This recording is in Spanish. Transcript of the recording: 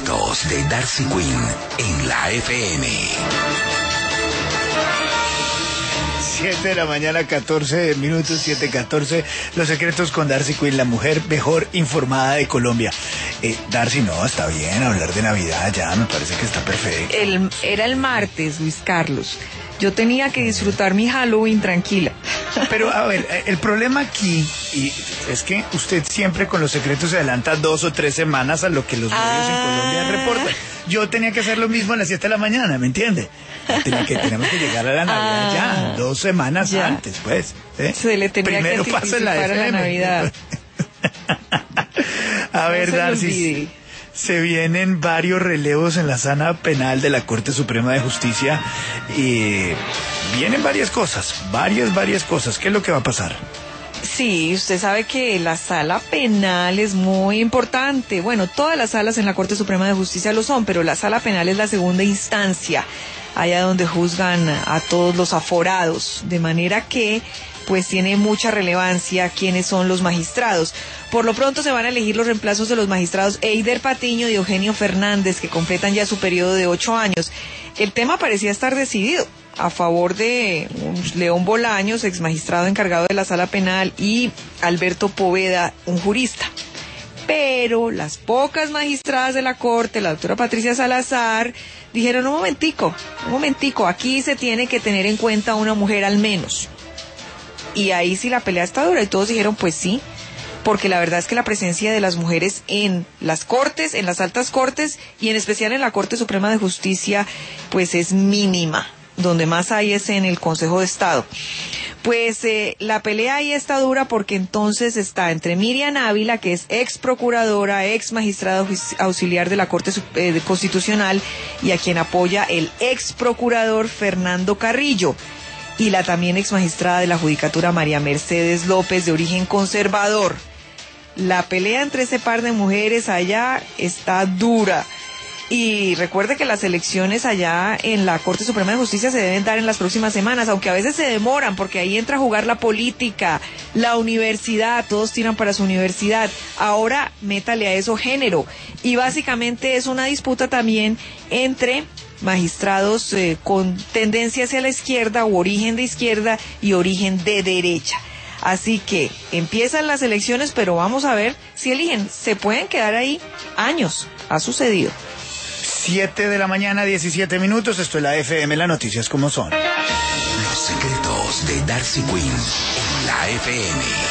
secretos de Darcy Quinn en la FM. 7 de la mañana, 14 minutos, 7:14. Los secretos con Darcy Quinn, la mujer mejor informada de Colombia. Darcy, no, está bien hablar de Navidad ya, me parece que está perfecto. Era el martes, Luis Carlos. Yo tenía que disfrutar mi Halloween tranquila. Pero, a ver, el problema aquí es que usted siempre con los secretos se adelanta 2 o 3 semanas a lo que los medios en Colombia reportan. Yo tenía que hacer lo mismo a las 7 de la mañana, ¿me entiende? Tenemos que llegar a la Navidad ya, 2 semanas antes, pues. Se le tenía primero que pasa la la Navidad. A ver, Darcy, se vienen varios relevos en la sala penal de la Corte Suprema de Justicia y vienen varias cosas. ¿Qué es lo que va a pasar? Sí, usted sabe que la sala penal es muy importante. Bueno, todas las salas en la Corte Suprema de Justicia lo son, pero la sala penal es la segunda instancia, allá donde juzgan a todos los aforados, de manera que pues tiene mucha relevancia quiénes son los magistrados. Por lo pronto se van a elegir los reemplazos de los magistrados Eider Patiño y Eugenio Fernández, que completan ya su periodo de 8 años. El tema parecía estar decidido a favor de León Bolaños, ex magistrado encargado de la sala penal, y Alberto Poveda, un jurista. Pero las pocas magistradas de la Corte, la doctora Patricia Salazar, dijeron un momentico, aquí se tiene que tener en cuenta a una mujer al menos. Y ahí sí la pelea está dura, y todos dijeron pues sí, porque la verdad es que la presencia de las mujeres en las cortes, en las altas cortes, y en especial en la Corte Suprema de Justicia, pues es mínima. Donde más hay es en el Consejo de Estado. Pues la pelea ahí está dura, porque entonces está entre Miriam Ávila, que es ex procuradora, ex magistrada auxiliar de la Corte Constitucional, y a quien apoya el ex procurador Fernando Carrillo, y la también ex magistrada de la Judicatura María Mercedes López, de origen conservador. La pelea entre ese par de mujeres allá está dura. Y recuerde que las elecciones allá en la Corte Suprema de Justicia se deben dar en las próximas semanas, aunque a veces se demoran, porque ahí entra a jugar la política, la universidad, todos tiran para su universidad. Ahora métale a eso género. Y básicamente es una disputa también entre magistrados con tendencia hacia la izquierda o origen de izquierda y origen de derecha. Así que empiezan las elecciones, pero vamos a ver si eligen. Se pueden quedar ahí años. Ha sucedido. 7 de la mañana, 17 minutos. Esto es la FM, las noticias como son. Los secretos de Darcy Quinn en la FM.